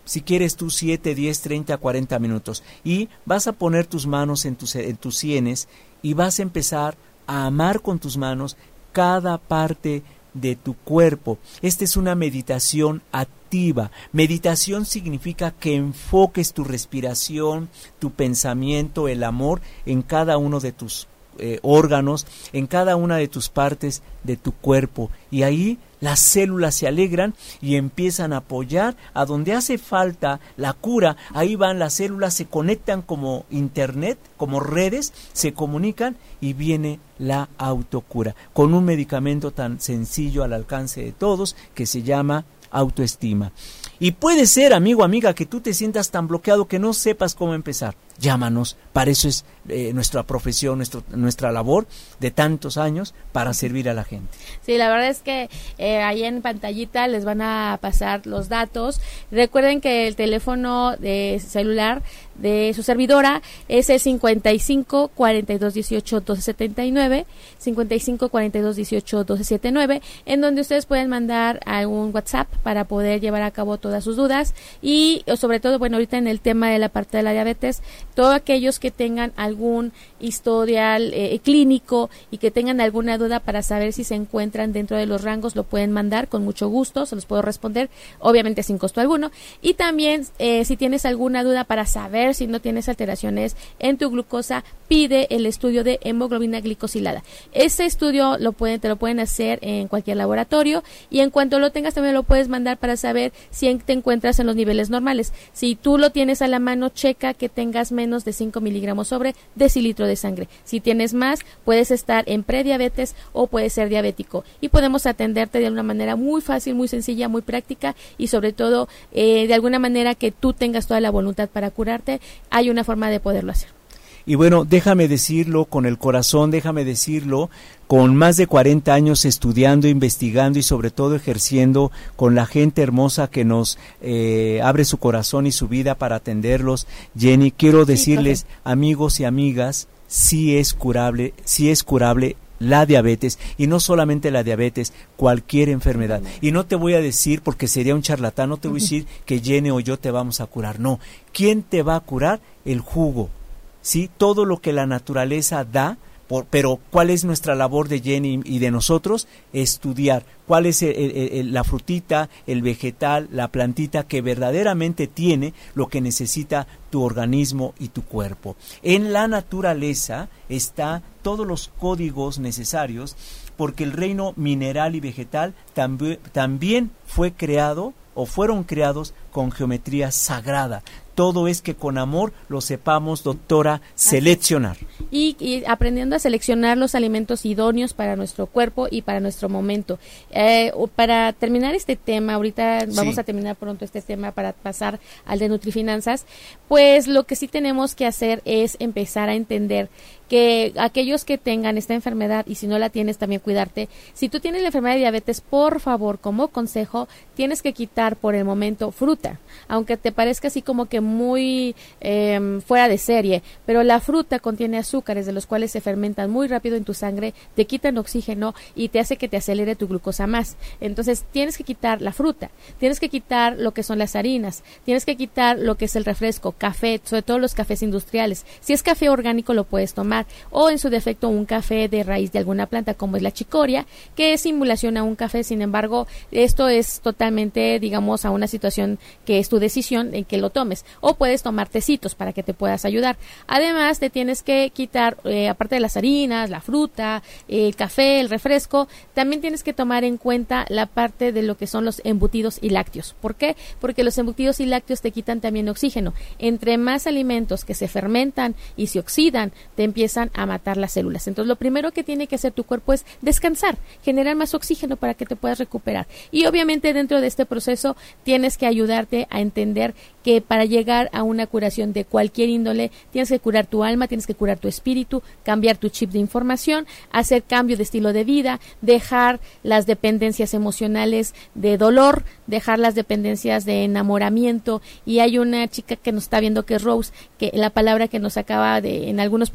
si quieres tú siete, diez, treinta, cuarenta minutos, y vas a poner tus manos en tus, en tus sienes y vas a empezar a amar con tus manos cada parte de tu cuerpo. Esta es una meditación activa. Meditación significa que enfoques tu respiración, tu pensamiento, el amor en cada uno de tus eh, órganos, en cada una de tus partes de tu cuerpo, y ahí las células se alegran y empiezan a apoyar a donde hace falta la cura. Ahí van las células, se conectan como internet, como redes, se comunican y viene la autocura con un medicamento tan sencillo al alcance de todos que se llama autoestima. Y puede ser, amigo, amiga, que tú te sientas tan bloqueado que no sepas cómo empezar. Llámanos, para eso es eh, nuestra profesión, nuestro, nuestra labor de tantos años, para servir a la gente. Sí, la verdad es que eh, ahí en pantallita les van a pasar los datos. Recuerden que el teléfono de celular de su servidora es el cincuenta y cinco, cuarenta y dos, dieciocho, doce, setenta y nueve, cincuenta y cinco, cuarenta y dos, dieciocho, doce, setenta y nueve, en donde ustedes pueden mandar algún WhatsApp para poder llevar a cabo todas sus dudas, y sobre todo, bueno, ahorita en el tema de la parte de la diabetes, todos aquellos que tengan algún historial eh, clínico y que tengan alguna duda para saber si se encuentran dentro de los rangos, lo pueden mandar con mucho gusto, se los puedo responder, obviamente sin costo alguno. Y también eh, si tienes alguna duda para saber si no tienes alteraciones en tu glucosa, pide el estudio de hemoglobina glicosilada. Ese estudio lo pueden, te lo pueden hacer en cualquier laboratorio, y en cuanto lo tengas también lo puedes mandar para saber si te encuentras en los niveles normales. Si tú lo tienes a la mano, checa que tengas menos de cinco miligramos sobre decilitro de sangre. Si tienes más, puedes estar en prediabetes o puedes ser diabético, y podemos atenderte de una manera muy fácil, muy sencilla, muy práctica, y sobre todo eh, de alguna manera que tú tengas toda la voluntad para curarte. Hay una forma de poderlo hacer. Y bueno, déjame decirlo con el corazón, déjame decirlo con más de cuarenta años estudiando, investigando y sobre todo ejerciendo con la gente hermosa que nos eh, abre su corazón y su vida para atenderlos. Jenny, quiero decirles, sí, amigos y amigas, sí es curable, sí es curable la diabetes, y no solamente la diabetes, cualquier enfermedad. Y no te voy a decir, porque sería un charlatán, no te voy a decir que Jenny o yo te vamos a curar, no. ¿Quién te va a curar? El jugo, ¿sí? Todo lo que la naturaleza da, por, pero ¿cuál es nuestra labor de Jenny y de nosotros? Estudiar cuál es el, el, el, la frutita, el vegetal, la plantita que verdaderamente tiene lo que necesita tu organismo y tu cuerpo. En la naturaleza está todos los códigos necesarios, porque el reino mineral y vegetal también, también fue creado o fueron creados con geometría sagrada. Todo es que con amor lo sepamos, doctora, seleccionar. Y, y aprendiendo a seleccionar los alimentos idóneos para nuestro cuerpo y para nuestro momento. Eh, para terminar este tema, ahorita vamos sí. a terminar pronto este tema para pasar al de Nutrifinanzas, pues lo que sí tenemos que hacer es empezar a entender que aquellos que tengan esta enfermedad, y si no la tienes también cuidarte, si tú tienes la enfermedad de diabetes, por favor, como consejo, tienes que quitar por el momento fruta, aunque te parezca así como que muy eh, fuera de serie, pero la fruta contiene azúcares de los cuales se fermentan muy rápido en tu sangre, te quitan oxígeno y te hace que te acelere tu glucosa más. Entonces tienes que quitar la fruta, tienes que quitar lo que son las harinas, tienes que quitar lo que es el refresco, café, sobre todo los cafés industriales. Si es café orgánico lo puedes tomar, o en su defecto un café de raíz de alguna planta como es la chicoria, que es simulación a un café. Sin embargo, esto es totalmente, digamos, a una situación que es tu decisión en que lo tomes, o puedes tomar tecitos para que te puedas ayudar. Además, te tienes que quitar, eh, aparte de las harinas, la fruta, el café, el refresco, también tienes que tomar en cuenta la parte de lo que son los embutidos y lácteos. ¿Por qué? Porque los embutidos y lácteos te quitan también oxígeno. Entre más alimentos que se fermentan y se oxidan, te empiezan a matar las células. Entonces, lo primero que tiene que hacer tu cuerpo es descansar, generar más oxígeno para que te puedas recuperar. Y obviamente dentro de este proceso tienes que ayudarte a entender que para llegar a una curación de cualquier índole, tienes que curar tu alma, tienes que curar tu espíritu, cambiar tu chip de información, hacer cambio de estilo de vida, dejar las dependencias emocionales de dolor, dejar las dependencias de enamoramiento. Y hay una chica que nos está viendo, que es Rose, que la palabra que nos acaba de, en algunos programas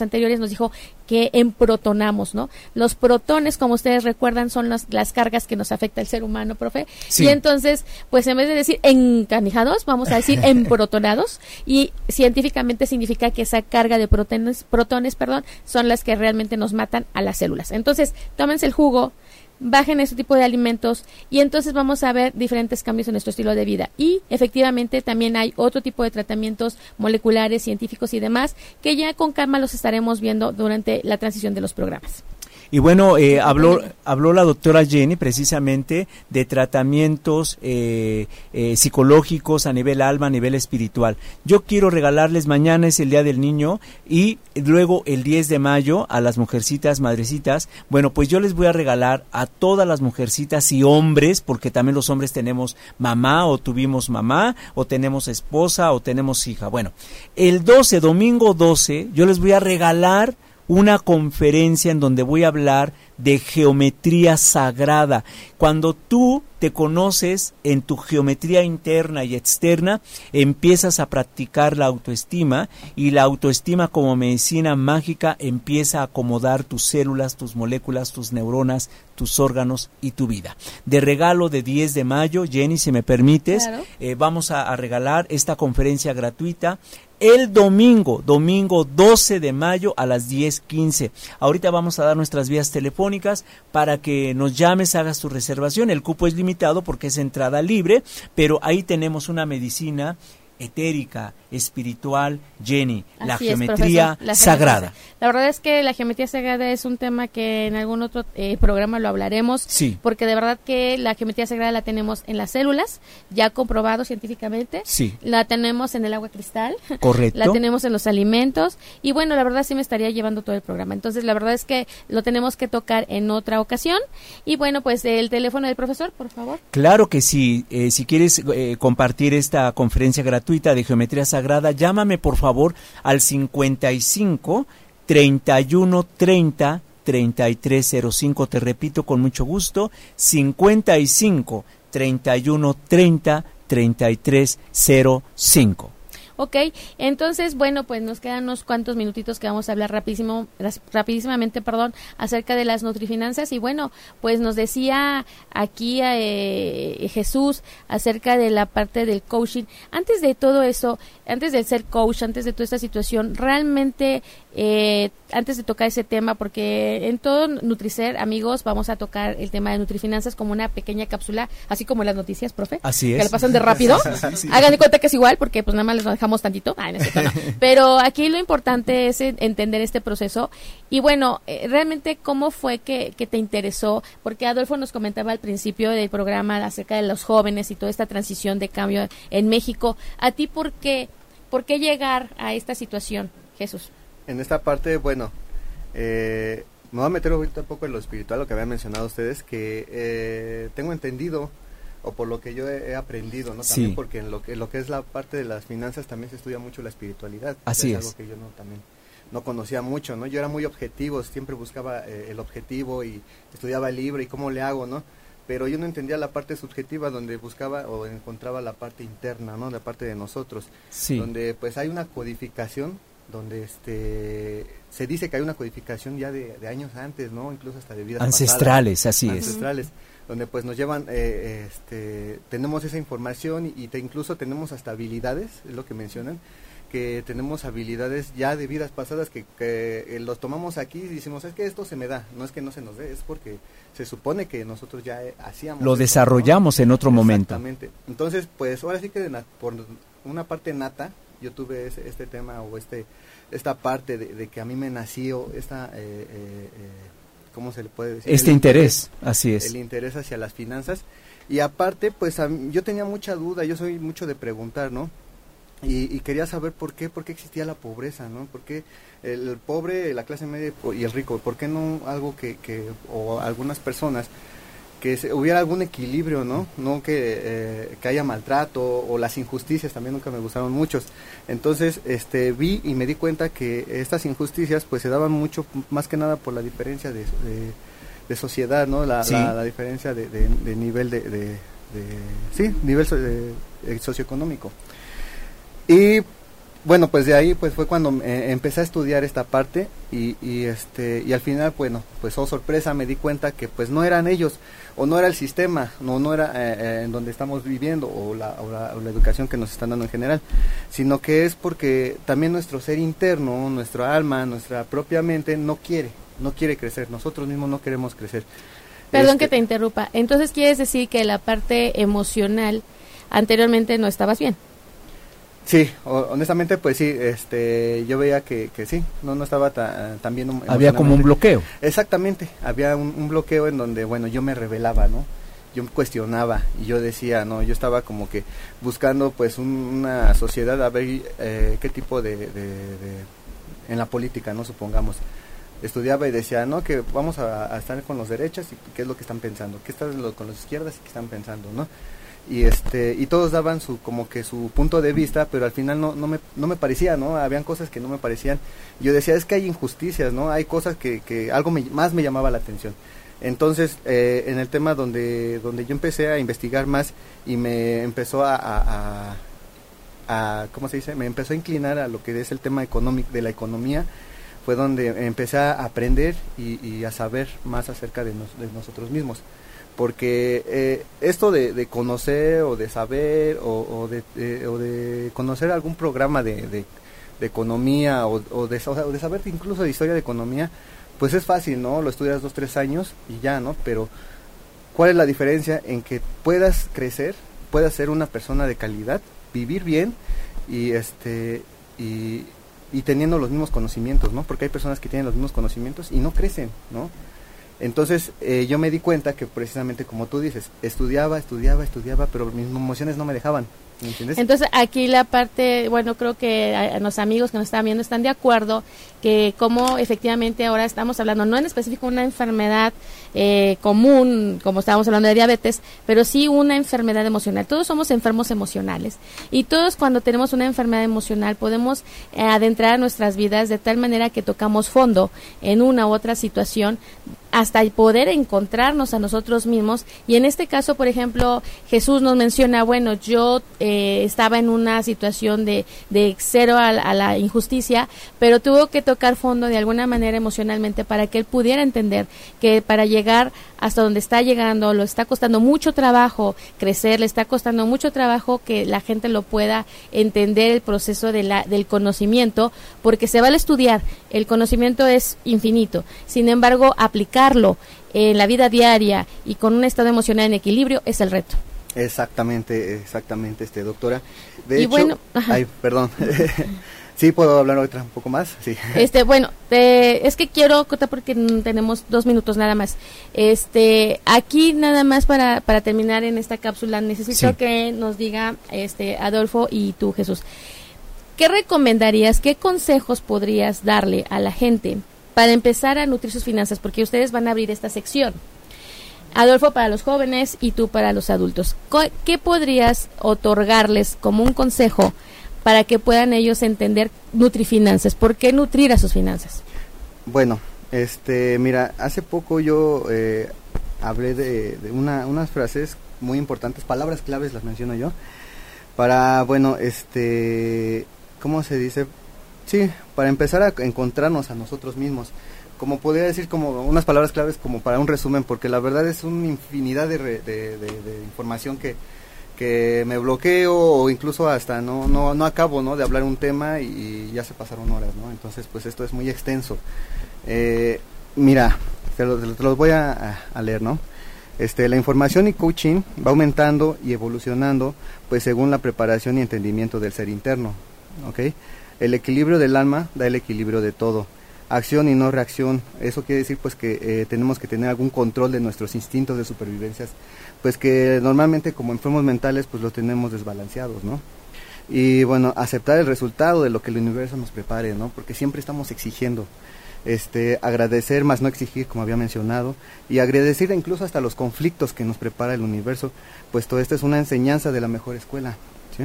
anteriores nos dijo que emprotonamos, ¿no? Los protones, como ustedes recuerdan, son las, las cargas que nos afecta el ser humano, profe. Sí. Y entonces, pues en vez de decir encanijados, vamos a decir emprotonados, y científicamente significa que esa carga de protones, protones, perdón, son las que realmente nos matan a las células. Entonces, tómense el jugo, bajen ese tipo de alimentos y entonces vamos a ver diferentes cambios en nuestro estilo de vida. Y efectivamente también hay otro tipo de tratamientos moleculares, científicos y demás que ya con calma los estaremos viendo durante la transición de los programas. Y bueno, eh, habló habló la doctora Jenny precisamente de tratamientos eh, eh, psicológicos a nivel alma, a nivel espiritual. Yo quiero regalarles, mañana es el Día del Niño y luego el diez de mayo a las mujercitas, madrecitas. Bueno, pues yo les voy a regalar a todas las mujercitas y hombres, porque también los hombres tenemos mamá o tuvimos mamá o tenemos esposa o tenemos hija. Bueno, el doce, domingo doce, yo les voy a regalar una conferencia en donde voy a hablar de geometría sagrada. Cuando tú te conoces en tu geometría interna y externa, empiezas a practicar la autoestima, y la autoestima como medicina mágica empieza a acomodar tus células, tus moléculas, tus neuronas, tus órganos y tu vida. De regalo de diez de mayo, Jenny, si me permites, claro. eh, vamos a, a regalar esta conferencia gratuita el domingo, domingo doce de mayo a las diez quince. Ahorita vamos a dar nuestras vías telefónicas para que nos llames, hagas tu reservación. El cupo es limitado porque es entrada libre, pero ahí tenemos una medicina etérica, espiritual, Jenny, la Así geometría es, la sagrada. Geometría. La verdad es que la geometría sagrada es un tema que en algún otro eh, programa lo hablaremos, sí. porque de verdad que la geometría sagrada la tenemos en las células, ya comprobado científicamente, sí. la tenemos en el agua cristal, correcto, la tenemos en los alimentos, y bueno, la verdad sí me estaría llevando todo el programa, entonces la verdad es que lo tenemos que tocar en otra ocasión, y bueno, pues el teléfono del profesor, por favor. Claro que sí, eh, si quieres eh, compartir esta conferencia gratuita de geometría sagrada, llámame por favor al cincuenta y cinco, treinta y uno, treinta, treinta y tres cero cinco, te repito con mucho gusto, cincuenta y cinco, treinta y uno, treinta, treinta y tres cero cinco. Ok, entonces, bueno, pues nos quedan unos cuantos minutitos que vamos a hablar rapidísimo, rapidísimamente, perdón, acerca de las nutrifinanzas. Y bueno, pues nos decía aquí eh, Jesús acerca de la parte del coaching. Antes de todo eso, antes de ser coach, antes de toda esta situación, realmente, eh, antes de tocar ese tema, porque en todo Nutricer, amigos, vamos a tocar el tema de nutrifinanzas como una pequeña cápsula, así como las noticias, profe. Así es. Que le pasan de rápido. Sí. Hagan de cuenta que es igual, porque pues nada más les dejamos tantito, ah, en este no. Pero aquí lo importante es entender este proceso y bueno, eh, realmente cómo fue que, que te interesó, porque Adolfo nos comentaba al principio del programa acerca de los jóvenes y toda esta transición de cambio en México. ¿A ti por qué, por qué llegar a esta situación, Jesús? En esta parte, bueno, eh, me voy a meter ahorita un poco en lo espiritual, lo que habían mencionado ustedes, que eh, tengo entendido o por lo que yo he, he aprendido, ¿no? También sí. Porque en lo que lo que es la parte de las finanzas también se estudia mucho la espiritualidad. Así es. Es algo que yo no también no conocía mucho, ¿no? Yo era muy objetivo, siempre buscaba eh, el objetivo y estudiaba el libro y cómo le hago, ¿no? Pero yo no entendía la parte subjetiva donde buscaba o encontraba la parte interna, ¿no? La parte de nosotros. Sí. Donde pues hay una codificación, donde este se dice que hay una codificación ya de, de años antes, ¿no? Incluso hasta de vidas ancestrales, pasadas, así ancestrales. es. Donde pues nos llevan, eh, este, tenemos esa información y te, incluso tenemos hasta habilidades, es lo que mencionan, que tenemos habilidades ya de vidas pasadas que, que eh, los tomamos aquí y decimos, es que esto se me da, no es que no se nos dé, es porque se supone que nosotros ya eh, hacíamos. Lo eso, desarrollamos, ¿no? En otro momento. Exactamente. Entonces, pues ahora sí que de na- por una parte nata, yo tuve ese, este tema o este esta parte de, de que a mí me nació esta... Eh, eh, eh, ¿cómo se le puede decir? Este interés, interés, así es. El interés hacia las finanzas. Y aparte, pues a mí, yo tenía mucha duda, yo soy mucho de preguntar, ¿no? Y, y quería saber por qué, por qué existía la pobreza, ¿no? ¿Por qué el, el pobre, la clase media y el rico? ¿Por qué no algo que, que o algunas personas, que se, hubiera algún equilibrio, ¿no? No que, eh, que haya maltrato o las injusticias, también nunca me gustaron muchos. Entonces, este, vi y me di cuenta que estas injusticias, pues se daban mucho, más que nada por la diferencia de, de, de sociedad, ¿no? La, sí. la, la diferencia de, de, de nivel de, de, de sí, nivel so, de, de socioeconómico. Y bueno, pues de ahí pues fue cuando eh, empecé a estudiar esta parte y, y este y al final, bueno, pues oh sorpresa, me di cuenta que pues no eran ellos o no era el sistema, no no era eh, eh, en donde estamos viviendo o la, o, la, o la educación que nos están dando en general, sino que es porque también nuestro ser interno, nuestra alma, nuestra propia mente no quiere, no quiere crecer, nosotros mismos no queremos crecer. Perdón este, que te interrumpa, entonces quieres decir que la parte emocional anteriormente no estabas bien. Sí, honestamente pues sí, este, yo veía que, que sí, no no estaba tan ta, bien. Había como un bloqueo. Exactamente, había un, un bloqueo en donde, bueno, yo me rebelaba, ¿no? Yo me cuestionaba y yo decía, no, yo estaba como que buscando pues un, una sociedad, a ver eh, qué tipo de, de, de, en la política, ¿no? Supongamos, estudiaba y decía, no, que vamos a, a estar con los derechas y qué es lo que están pensando, qué están lo, con los izquierdas y qué están pensando, ¿no? Y este y todos daban su como que su punto de vista, pero al final no no me no me parecía, ¿no? Habían cosas que no me parecían. Yo decía, es que hay injusticias, ¿no? Hay cosas que que algo me, más me llamaba la atención. Entonces, eh, en el tema donde donde yo empecé a investigar más y me empezó a, a, a, a ¿cómo se dice? Me empezó a inclinar a lo que es el tema económico de la economía, fue donde empecé a aprender y, y a saber más acerca de, nos, de nosotros mismos. Porque eh, esto de, de conocer o de saber o, o, de, eh, o de conocer algún programa de, de, de economía o, o, de, o de saber incluso de historia de economía, pues es fácil, ¿no? Lo estudias dos, tres años y ya, ¿no? Pero ¿cuál es la diferencia en que puedas crecer, puedas ser una persona de calidad, vivir bien y este y, y teniendo los mismos conocimientos, ¿no? Porque hay personas que tienen los mismos conocimientos y no crecen, ¿no? Entonces eh, yo me di cuenta que precisamente como tú dices, estudiaba, estudiaba, estudiaba, pero mis emociones no me dejaban, ¿me entiendes? Entonces aquí la parte, bueno, creo que a, a los amigos que nos están viendo están de acuerdo que como efectivamente ahora estamos hablando, no en específico una enfermedad eh, común, como estábamos hablando de diabetes, pero sí una enfermedad emocional. Todos somos enfermos emocionales y todos cuando tenemos una enfermedad emocional podemos eh, adentrar nuestras vidas de tal manera que tocamos fondo en una u otra situación hasta poder encontrarnos a nosotros mismos. Y en este caso, por ejemplo, Jesús nos menciona, bueno, yo eh, estaba en una situación de, de cero a, a la injusticia, pero tuvo que tocar fondo de alguna manera emocionalmente para que él pudiera entender que para llegar hasta donde está llegando, lo está costando mucho trabajo crecer, le está costando mucho trabajo que la gente lo pueda entender el proceso de la, del conocimiento, porque se vale estudiar, el conocimiento es infinito, sin embargo, aplicarlo en la vida diaria y con un estado emocional en equilibrio es el reto. Exactamente, exactamente, este doctora. De y hecho, bueno, ay, perdón. Sí, ¿puedo hablar otra un poco más? Sí. Este, bueno, te, es que quiero, porque tenemos dos minutos nada más. Este, aquí nada más para, para terminar en esta cápsula, necesito sí. que nos diga este Adolfo y tú, Jesús. ¿Qué recomendarías, qué consejos podrías darle a la gente para empezar a nutrir sus finanzas? Porque ustedes van a abrir esta sección. Adolfo para los jóvenes y tú para los adultos. ¿Qué podrías otorgarles como un consejo para que puedan ellos entender nutrifinanzas? ¿Por qué nutrir a sus finanzas? Bueno, este, mira, hace poco yo eh, hablé de, de una, unas frases muy importantes, palabras claves las menciono yo, para, bueno, este, ¿cómo se dice? Sí, para empezar a encontrarnos a nosotros mismos. Como podría decir, como unas palabras claves como para un resumen, porque la verdad es una infinidad de, re, de, de, de información que que me bloqueo o incluso hasta no no no acabo, ¿no?, de hablar un tema y, y ya se pasaron horas, ¿no? Entonces, pues esto es muy extenso. Eh, mira, te los lo, lo voy a, a leer, ¿no? Este, la información y coaching va aumentando y evolucionando, pues según la preparación y entendimiento del ser interno, ¿ok? El equilibrio del alma da el equilibrio de todo. Acción y no reacción, eso quiere decir pues que eh, tenemos que tener algún control de nuestros instintos de supervivencia, pues que normalmente como enfermos mentales pues los tenemos desbalanceados, ¿no? Y bueno, aceptar el resultado de lo que el universo nos prepare, ¿no? Porque siempre estamos exigiendo, este, agradecer más no exigir, como había mencionado, y agradecer incluso hasta los conflictos que nos prepara el universo, pues todo esto es una enseñanza de la mejor escuela, ¿sí?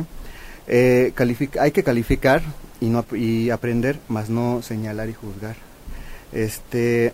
Eh, califica, hay que calificar y no y aprender, más no señalar y juzgar. Este,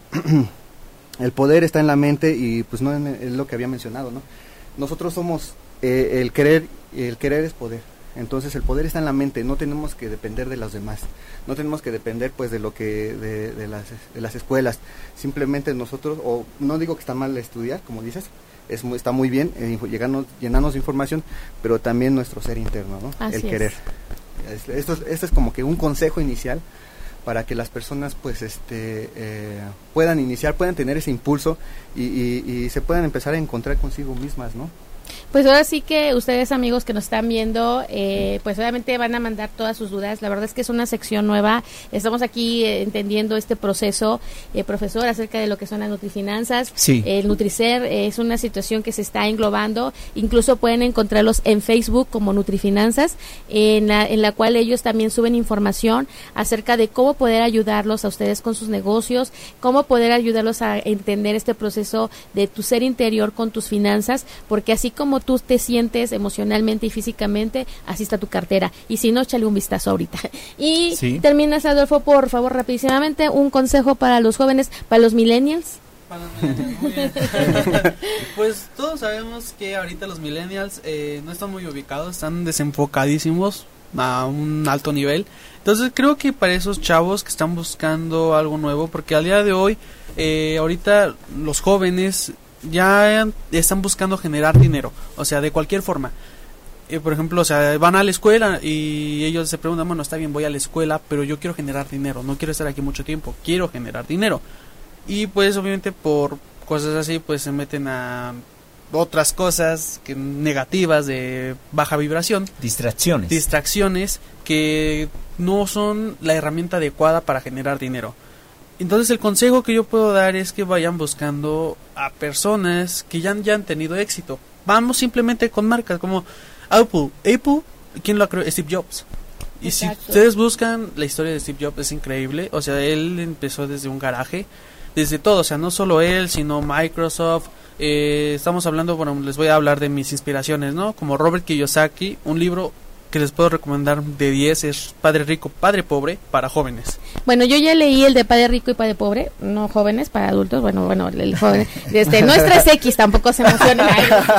el poder está en la mente y pues no es lo que había mencionado, ¿no? Nosotros somos eh, el querer, el querer es poder. Entonces el poder está en la mente, no tenemos que depender de los demás, no tenemos que depender pues de lo que de, de las de las escuelas. Simplemente nosotros, o no digo que está mal estudiar, como dices, es muy, está muy bien eh, llegarnos, llenarnos de información, pero también nuestro ser interno, ¿no? Así el es. querer. Esto es, esto es como que un consejo inicial para que las personas pues este eh, puedan iniciar, puedan tener ese impulso y, y, y se puedan empezar a encontrar consigo mismas, ¿no? Pues ahora sí que ustedes, amigos que nos están viendo, eh, pues obviamente van a mandar todas sus dudas. La verdad es que es una sección nueva. Estamos aquí eh, entendiendo este proceso, eh, profesor, acerca de lo que son las nutrifinanzas. Sí. El Nutricer eh, es una situación que se está englobando. Incluso pueden encontrarlos en Facebook como Nutrifinanzas, en la, en la cual ellos también suben información acerca de cómo poder ayudarlos a ustedes con sus negocios, cómo poder ayudarlos a entender este proceso de tu ser interior con tus finanzas, porque así como tú te sientes emocionalmente y físicamente, así está tu cartera. Y si no, échale un vistazo ahorita. Y Sí. terminas, Adolfo, por favor, rapidísimamente, un consejo para los jóvenes, para los millennials. Para los millennials, muy bien. Pues todos sabemos que ahorita los millennials eh, no están muy ubicados, están desenfocadísimos a un alto nivel. Entonces creo que para esos chavos que están buscando algo nuevo, porque al día de hoy, eh, ahorita los jóvenes ya están buscando generar dinero, o sea, de cualquier forma. Eh, por ejemplo, o sea, van a la escuela y ellos se preguntan, bueno, está bien, voy a la escuela, pero yo quiero generar dinero, no quiero estar aquí mucho tiempo, quiero generar dinero. Y pues obviamente por cosas así, pues se meten a otras cosas que negativas de baja vibración, Distracciones. distracciones que no son la herramienta adecuada para generar dinero. Entonces el consejo que yo puedo dar es que vayan buscando a personas que ya, ya han tenido éxito. Vamos simplemente con marcas como Apple. Apple, ¿quién lo creó? Steve Jobs. Y Exacto. si ustedes buscan la historia de Steve Jobs, es increíble. O sea, él empezó desde un garaje, desde todo, o sea, no solo él, sino Microsoft. Eh, estamos hablando, bueno, les voy a hablar de mis inspiraciones, ¿no? Como Robert Kiyosaki, un libro que les puedo recomendar de diez es Padre Rico, Padre Pobre para jóvenes. Bueno, yo ya leí el de Padre Rico y Padre Pobre, no jóvenes, para adultos, bueno, bueno, el joven, este, no es tres equis, tampoco se emocionen.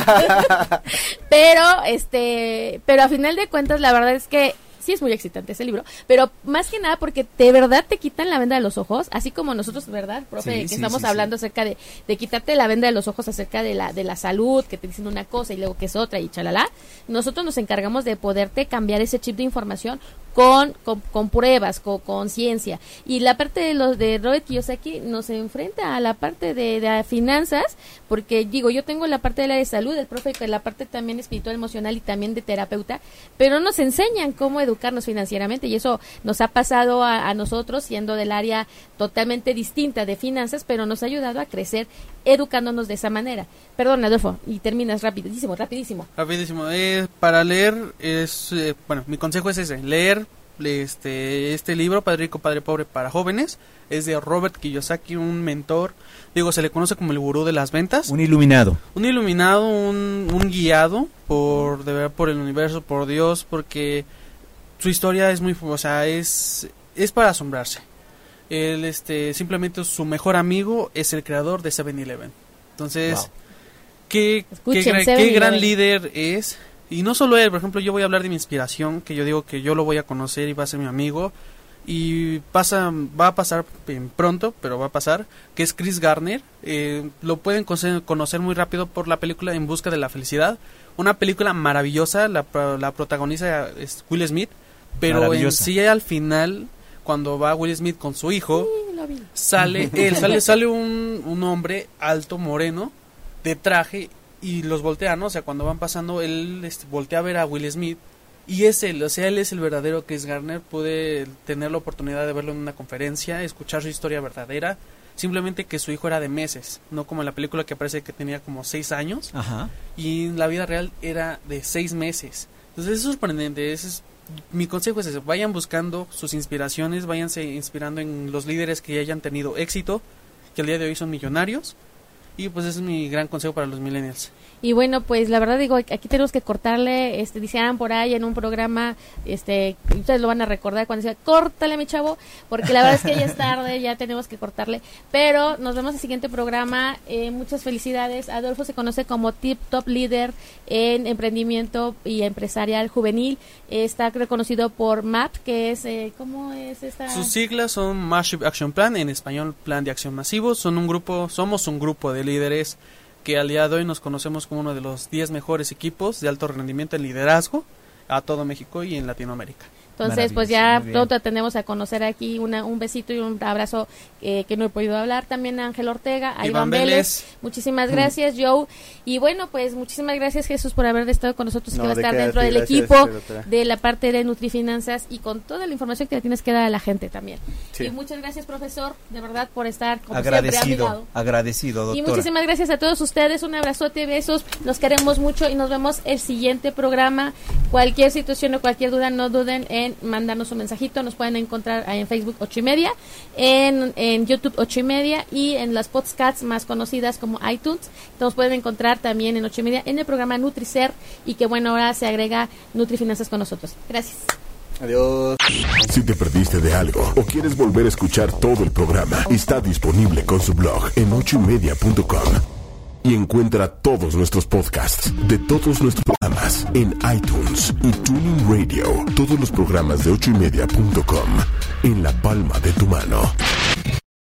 Pero, este, pero a final de cuentas, la verdad es que sí es muy excitante ese libro, pero más que nada porque de verdad te quitan la venda de los ojos, así como nosotros, ¿verdad, profe? Sí, que sí, estamos sí, hablando sí. acerca de, de quitarte la venda de los ojos acerca de la de la salud, que te dicen una cosa y luego que es otra y chalala. Nosotros nos encargamos de poderte cambiar ese chip de información con, con, con pruebas, con, con ciencia. Y la parte de los de Robert Kiyosaki nos enfrenta a la parte de, de finanzas, porque digo, yo tengo la parte de la de salud, el profe que la parte también espiritual, emocional y también de terapeuta, pero nos enseñan cómo educarnos financieramente y eso nos ha pasado a, a nosotros siendo del área totalmente distinta de finanzas, pero nos ha ayudado a crecer educándonos de esa manera. Perdón, Adolfo, y terminas rapidísimo, rapidísimo. Rapidísimo, eh, para leer es, eh, bueno, mi consejo es ese, leer este este libro, Padre Rico, Padre Pobre para jóvenes, es de Robert Kiyosaki, un mentor, digo, se le conoce como el gurú de las ventas. Un iluminado. Un iluminado, un, un guiado por, de verdad, por el universo, por Dios, porque su historia es muy, o sea, es, es para asombrarse. Él, este, simplemente su mejor amigo es el creador de seven eleven. Entonces, Wow. qué, Escuchen, qué, gra- seven qué gran eleven. líder es. Y no solo él, por ejemplo, yo voy a hablar de mi inspiración, que yo digo que yo lo voy a conocer y va a ser mi amigo. Y pasa, va a pasar en pronto, pero va a pasar, que es Chris Gardner. Eh, lo pueden conocer, conocer muy rápido por la película En Busca de la Felicidad. Una película maravillosa, la, pro- la protagoniza es Will Smith, pero en Maravillosa. sí al final, cuando va Will Smith con su hijo, Sí, lo vi. sale él, sale, sale un, un hombre alto, moreno, de traje, y los voltea, ¿no? O sea, cuando van pasando, él este, voltea a ver a Will Smith, y es él, o sea, él es el verdadero Chris Gardner. Pude tener la oportunidad de verlo en una conferencia, escuchar su historia verdadera, simplemente que su hijo era de meses, no como en la película que parece que tenía como seis años, Ajá. y en la vida real era de seis meses. Entonces es sorprendente, ese es, mi consejo es ese, vayan buscando sus inspiraciones, váyanse inspirando en los líderes que hayan tenido éxito, que al día de hoy son millonarios, Y pues ese es mi gran consejo para los millennials. Y bueno, pues la verdad digo, aquí tenemos que cortarle, este, decían por ahí en un programa, este, ustedes lo van a recordar cuando decía, córtale mi chavo, porque la verdad es que ya es tarde, ya tenemos que cortarle, pero nos vemos en el siguiente programa. Eh, muchas felicidades. Adolfo se conoce como Tip Top Líder en emprendimiento y empresarial juvenil, eh, está reconocido por M A P, que es, eh, ¿cómo es esta? Sus siglas son Massive Action Plan, en español Plan de Acción Masivo. Son un grupo, somos un grupo de líderes que al día de hoy nos conocemos como uno de los diez mejores equipos de alto rendimiento en liderazgo a todo México y en Latinoamérica. Entonces, pues ya pronto tenemos a conocer aquí una, un besito y un abrazo eh, que no he podido hablar. También a Ángel Ortega, a Iván, Iván Vélez. Vélez. Muchísimas gracias, mm. Joe. Y bueno, pues muchísimas gracias, Jesús, por haber estado con nosotros y no, que va a estar dentro del gracias, equipo doctora. De la parte de Nutrifinanzas y con toda la información que le tienes que dar a la gente también. Sí. Y muchas gracias, profesor, de verdad, por estar como agradecido, siempre a mi lado. Agradecido, doctora. Y muchísimas gracias a todos ustedes. Un abrazote, besos. Los queremos mucho y nos vemos el siguiente programa. Cualquier situación o cualquier duda, no duden en mandarnos un mensajito. Nos pueden encontrar en Facebook ocho y media, en, en YouTube ocho y media y en las podcasts más conocidas como iTunes. Nos pueden encontrar también en ocho y media en el programa NutriCer, y que bueno, ahora se agrega Nutrifinanzas con nosotros. Gracias. Adiós. Si te perdiste de algo o quieres volver a escuchar todo el programa, está disponible con su blog en ocho y media punto com. Y encuentra todos nuestros podcasts de todos nuestros programas en iTunes y Tuning Radio. Todos los programas de ocho y media punto com en la palma de tu mano.